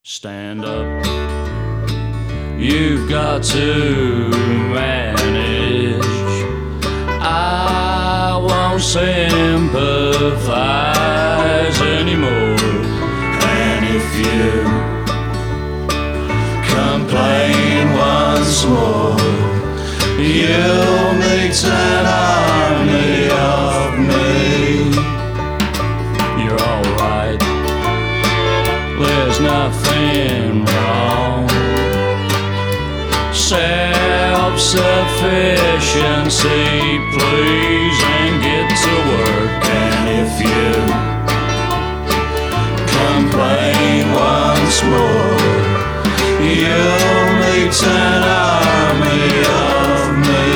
Stand up, you've got to manage. I won't sympathize anymore. And if you complain once more, you'll meet an army of me. You're alright, there's nothing wrong. Self-sufficiency, please, and get to work. And if you complain once more, you'll meet an army of me.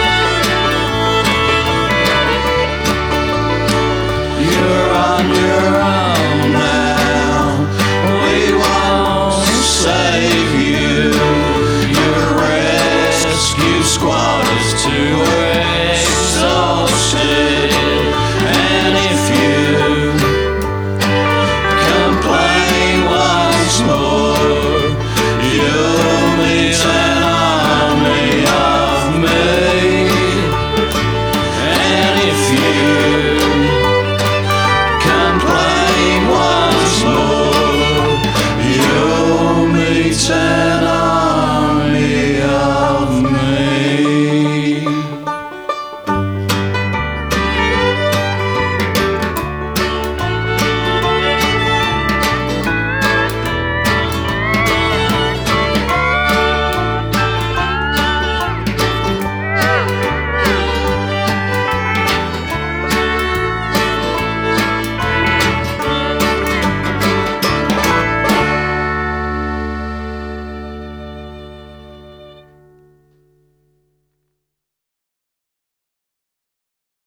You're on your